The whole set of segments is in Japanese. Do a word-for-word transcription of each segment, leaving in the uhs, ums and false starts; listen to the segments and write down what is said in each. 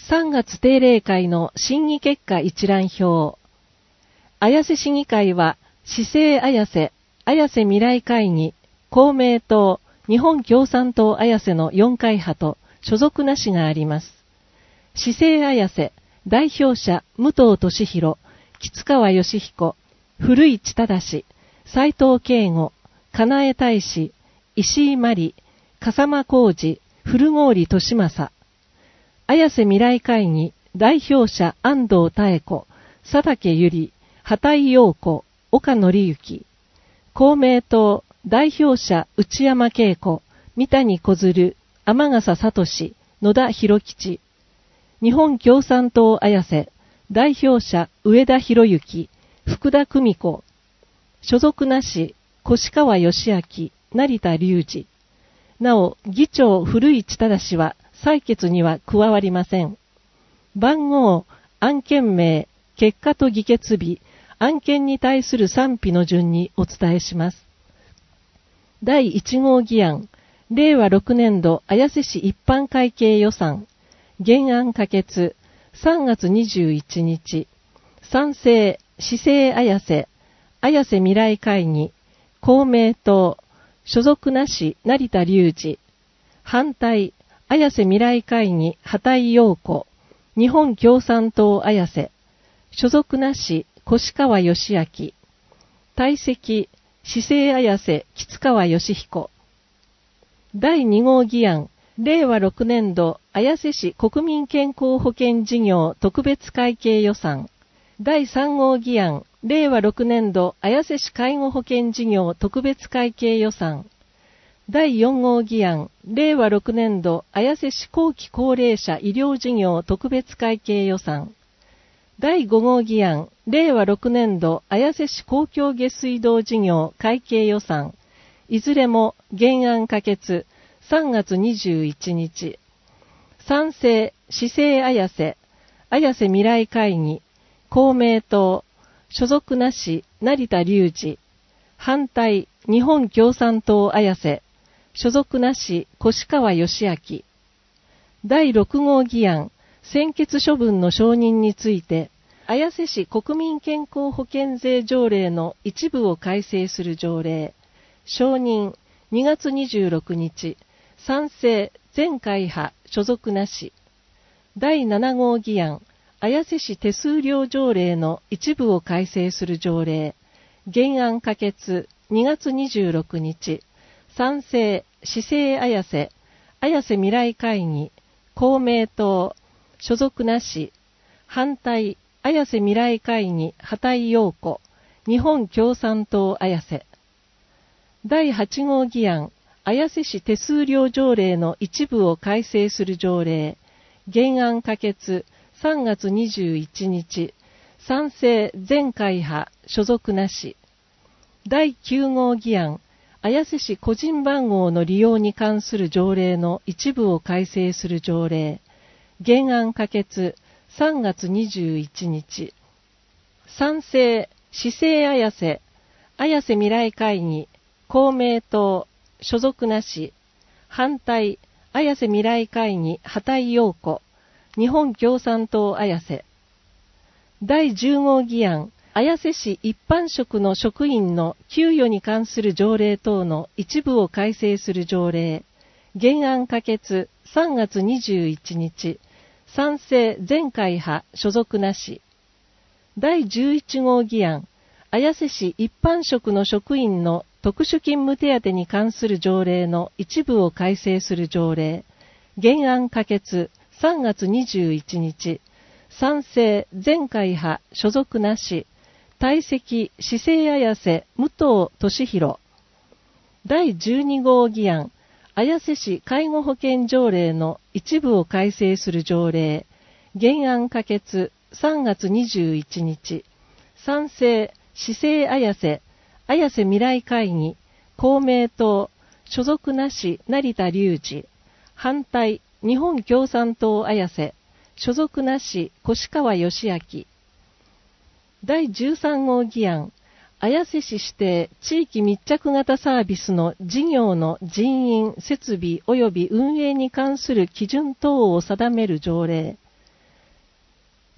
さんがつ定例会の審議結果一覧表。綾瀬市議会は、市政綾瀬、綾瀬未来会議、公明党、日本共産党綾瀬のよんかい派と所属なしがあります。市政綾瀬、代表者、武藤俊弘、吉川義彦、古市忠、斉藤慶吾、金江大使、石井真理、笠間浩二、古郡利正。綾瀬未来会議、代表者安藤妙子、佐竹由里、畑井陽子、岡則之。公明党、代表者内山恵子、三谷小鶴、天笠聡、野田博吉。日本共産党綾瀬、代表者上田博之、福田久美子。所属なし、越川義明、成田隆二。なお、議長古市忠は採決には加わりません。番号、案件名、結果と議決日、案件に対する賛否の順にお伝えします。だいいち号議案、れいわろくねん度綾瀬市一般会計予算、原案可決、さんがつにじゅういちにち、賛成、市政綾瀬、綾瀬未来会議、公明党、所属なし成田隆二、反対、綾瀬未来会議畑井陽子、日本共産党綾瀬、所属なし越川義明、退席、市政綾瀬吉川義彦。だいに号議案、れいわろくねん度綾瀬市国民健康保険事業特別会計予算。だいさん号議案、れいわろくねん度綾瀬市介護保険事業特別会計予算。だいよん号議案、れいわろくねん度綾瀬市後期高齢者医療事業特別会計予算。だいご号議案、れいわろくねん度綾瀬市公共下水道事業会計予算。いずれも原案可決、さんがつにじゅういちにち。賛成、市政綾瀬、綾瀬未来会議、公明党、所属なし成田隆二。反対、日本共産党綾瀬、所属なし越川義明。だいろく号議案、専決処分の承認について、綾瀬市国民健康保険税条例の一部を改正する条例。承認、にがつにじゅうろくにち。賛成、全会派、所属なし。だいなな号議案、綾瀬市手数料条例の一部を改正する条例。原案可決、にがつにじゅうろくにち。賛成、市政綾瀬、綾瀬未来会議、公明党、所属なし。反対、綾瀬未来会議、畑井陽子、日本共産党綾瀬。だいはち号議案、綾瀬市手数料条例の一部を改正する条例。原案可決、さんがつにじゅういちにち。賛成、全会派、所属なし。だいきゅう号議案、綾瀬市個人番号の利用に関する条例の一部を改正する条例。原案可決、さんがつにじゅういちにち。賛成、市政綾瀬、綾瀬未来会議、公明党、所属なし。反対、綾瀬未来会議、畑井陽子、日本共産党綾瀬。だいじゅう号議案、綾瀬市一般職の職員の給与に関する条例等の一部を改正する条例。原案可決、さんがつにじゅういちにち。賛成、全会派、所属なし。だいじゅういち号議案、綾瀬市一般職の職員の特殊勤務手当に関する条例の一部を改正する条例。原案可決、さんがつにじゅういちにち。賛成、全会派、所属なし。退席、市政綾瀬、武藤俊弘。だいじゅうに号議案、綾瀬市介護保険条例の一部を改正する条例。原案可決、さんがつにじゅういちにち。賛成、市政綾瀬、綾瀬未来会議、公明党、所属なし成田隆二。反対、日本共産党綾瀬、所属なし越川義明。だいじゅうさん号議案、綾瀬市指定地域密着型サービスの事業の人員、設備及び運営に関する基準等を定める条例。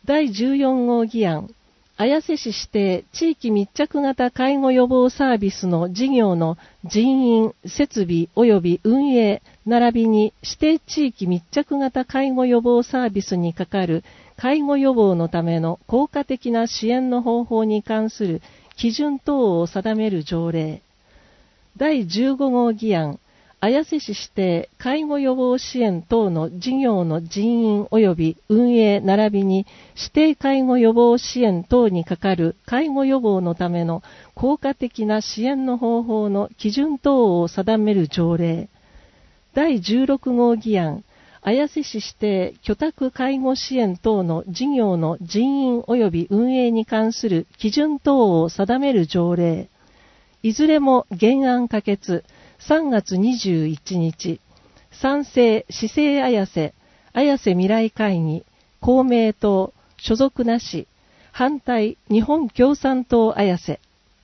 だいじゅうよん号議案、綾瀬市指定地域密着型介護予防サービスの事業の人員、設備及び運営、並びに指定地域密着型介護予防サービスにかかる介護予防のための効果的な支援の方法に関する基準等を定める条例。だいじゅうご号議案、綾瀬市指定介護予防支援等の事業の人員及び運営並びに指定介護予防支援等にかかる介護予防のための効果的な支援の方法の基準等を定める条例。だいじゅうろく号議案、綾瀬市指定居宅介護支援等の事業の人員及び運営に関する基準等を定める条例。いずれも原案可決。さんがつにじゅういちにち、賛成、市政綾瀬、綾瀬未来会議、公明党、所属なし、反対、日本共産党綾瀬。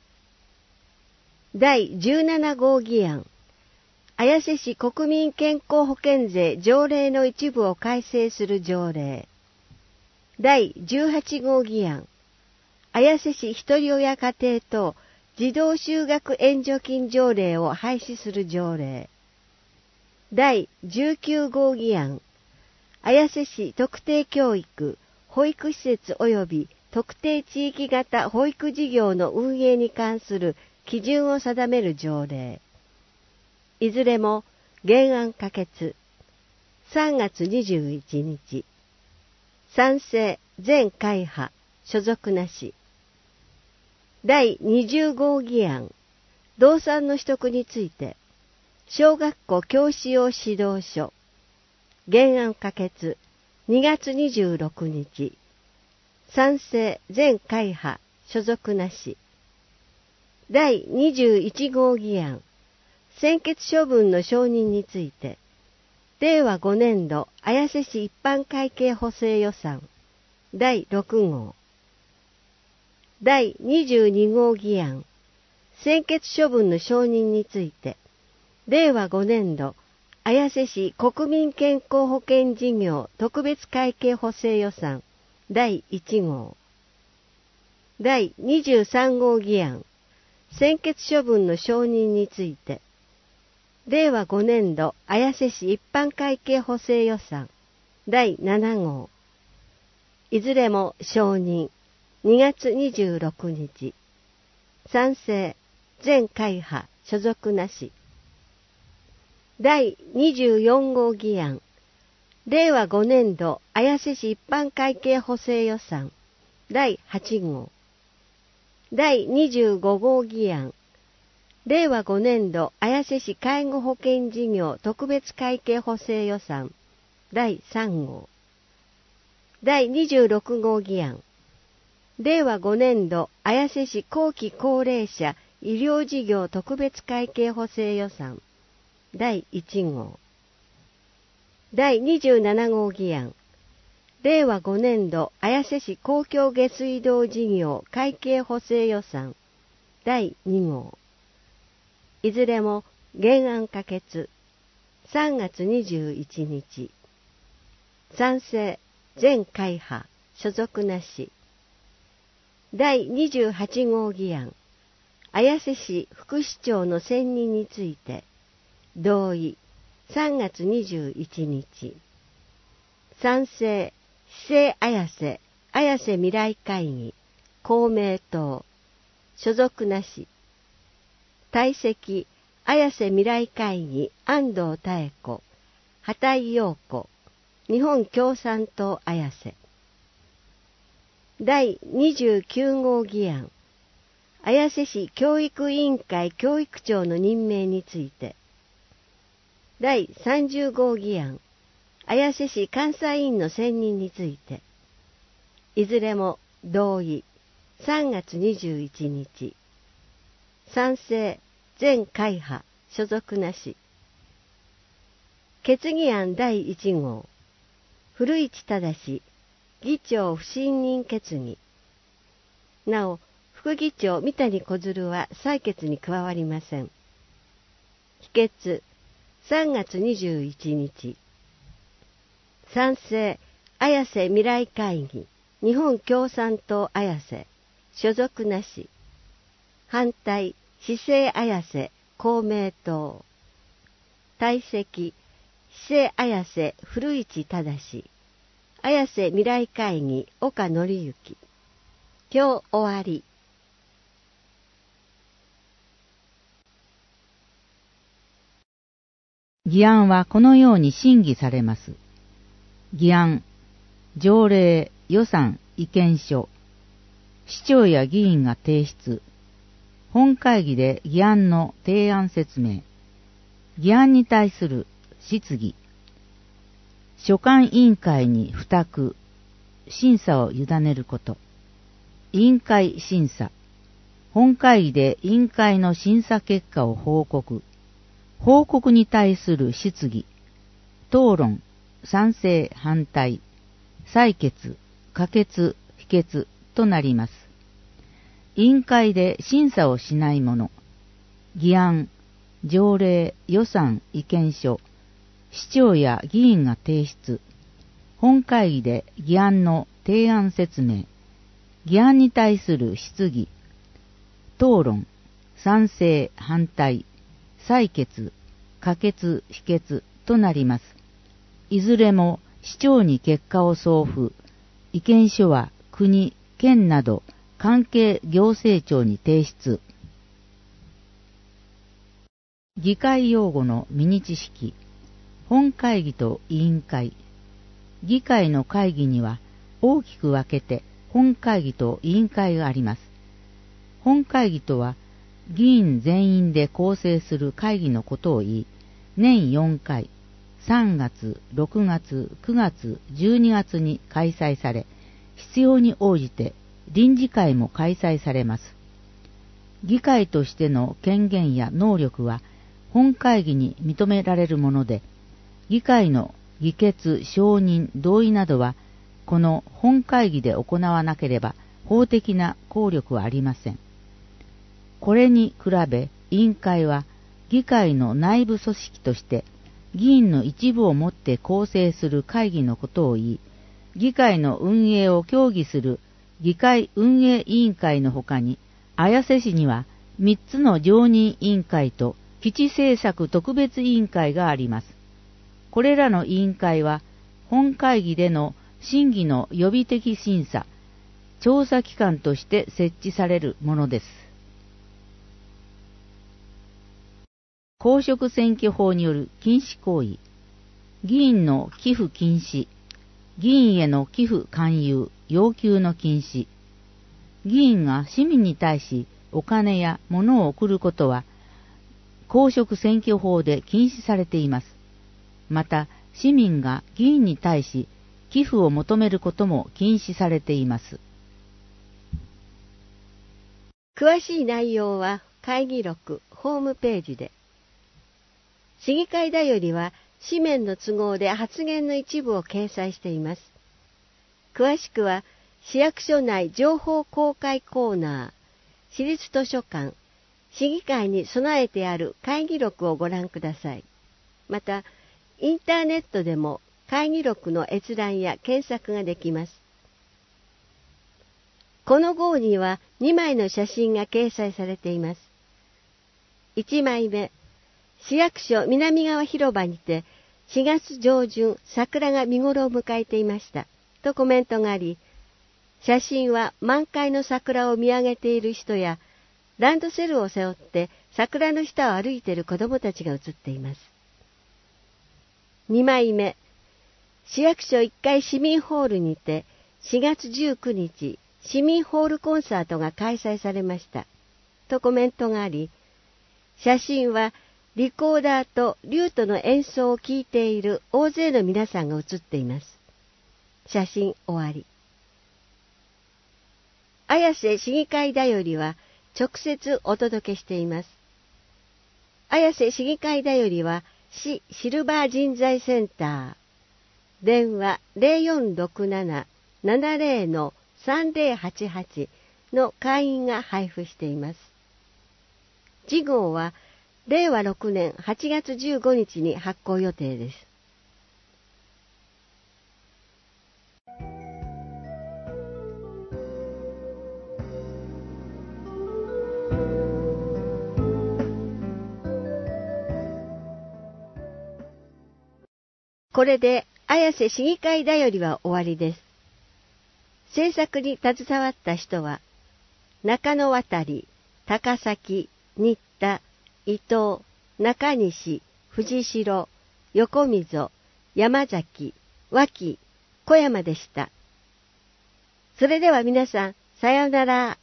だいじゅうなな号議案、綾瀬市国民健康保険税条例の一部を改正する条例。だいじゅうはち号議案、綾瀬市ひとり親家庭等児童就学援助金条例を廃止する条例。だいじゅうきゅう号議案、綾瀬市特定教育、保育施設及び特定地域型保育事業の運営に関する基準を定める条例。いずれも原案可決。さんがつにじゅういちにち。賛成、全会派、所属なし。だいにじゅう号議案、動産の取得について、小学校教師用指導書、原案可決、にがつにじゅうろくにち、賛成、全会派、所属なし。だいにじゅういち号議案、専決処分の承認について、れいわごねんど綾瀬市一般会計補正予算、だいろく号。だいにじゅうに号議案、専決処分の承認について、れいわごねんど綾瀬市国民健康保険事業特別会計補正予算、だいいち号。だいにじゅうさん号議案、専決処分の承認について、れいわごねんど綾瀬市一般会計補正予算、だいなな号。いずれも承認。にがつにじゅうろくにち、賛成、全会派、所属なし。だいにじゅうよん号議案、れいわごねんど綾瀬市一般会計補正予算、だいはち号。だいにじゅうご号議案、れいわごねんど綾瀬市介護保険事業特別会計補正予算、だいさん号。だいにじゅうろく号議案、れいわごねんど綾瀬市後期高齢者医療事業特別会計補正予算、だいいち号。だいにじゅうなな号議案、れいわごねんど綾瀬市公共下水道事業会計補正予算、だいに号。いずれも原案可決。さんがつにじゅういちにち。賛成、全会派、所属なし。だいにじゅうはち号議案、綾瀬市副市長の選任について、同意、さんがつにじゅういちにち。賛成、市政綾瀬、綾瀬未来会議、公明党、所属なし。退席、綾瀬未来会議、安藤妙子、畑井陽子、日本共産党綾瀬。だいにじゅうきゅう号議案、綾瀬市教育委員会教育長の任命について。だいさんじゅう号議案、綾瀬市監査委員の選任について。いずれも同意。さんがつにじゅういちにち。賛成、全会派、所属なし。決議案だいいち号、古市正、議長不信任決議。なお、副議長三谷小鶴は採決に加わりません。否決、さんがつにじゅういちにち。賛成、綾瀬未来会議、 日本共産党綾瀬、所属なし。反対、市政綾瀬、公明党。退席、市政綾瀬、古市正。綾瀬未来会議、岡則之。今日終わり。 議案はこのように審議されます。議案、条例、予算、意見書。市長や議員が提出。本会議で議案の提案説明。議案に対する質疑。所管委員会に付託。審査を委ねること。委員会審査。本会議で委員会の審査結果を報告。報告に対する質疑。討論。賛成、反対。採決、可決、否決となります。委員会で審査をしないもの。議案、条例、予算、意見書。市長や議員が提出。本会議で議案の提案説明。議案に対する質疑。討論、賛成、反対。採決、可決、否決となります。いずれも市長に結果を送付。意見書は国、県など関係行政庁に提出。議会用語のミニ知識。本会議と委員会。議会の会議には大きく分けて本会議と委員会があります。本会議とは議員全員で構成する会議のことを言い、年よんかい、さんがつ、ろくがつ、くがつ、じゅうにがつに開催され、必要に応じて臨時会も開催されます。議会としての権限や能力は本会議に認められるもので、議会の議決、承認、同意などはこの本会議で行わなければ法的な効力はありません。これに比べ委員会は議会の内部組織として議員の一部をもって構成する会議のことを言い、議会の運営を協議する議会運営委員会のほかに、綾瀬市にはみっつの常任委員会と基地政策特別委員会があります。これらの委員会は本会議での審議の予備的審査、調査機関として設置されるものです。公職選挙法による禁止行為。議員の寄付禁止。議員への寄付勧誘、要求の禁止。議員が市民に対しお金や物を送ることは、公職選挙法で禁止されています。また、市民が議員に対し寄付を求めることも禁止されています。 詳しい内容は会議録ホームページで。市議会だよりは紙面の都合で発言の一部を掲載しています。詳しくは市役所内情報公開コーナー、市立図書館、市議会に備えてある会議録をご覧ください。また、インターネットでも会議録の閲覧や検索ができます。この号にはにまいの写真が掲載されています。いちまいめ、市役所南側広場にてしがつ上旬桜が見頃を迎えていましたとコメントがあり、写真は満開の桜を見上げている人やランドセルを背負って桜の下を歩いている子どもたちが写っています。にまいめ、市役所いっかい市民ホールにてしがつじゅうくにち市民ホールコンサートが開催されましたとコメントがあり、写真はリコーダーとリュートの演奏を聴いている大勢の皆さんが写っています。写真終わり。綾瀬市議会だよりは直接お届けしています。綾瀬市議会だよりは市シルバー人材センター、電話 ゼロよんろくなな ななゼロ のさんゼロはちはちの会員が配布しています。次号はれいわろくねんはちがつじゅうごにちに発行予定です。 これで綾瀬市議会だよりは終わりです。制作に携わった人は、中野渡、高崎、新田、伊藤、中西、藤代、横溝、山崎、脇、小山でした。それでは皆さん、さようなら。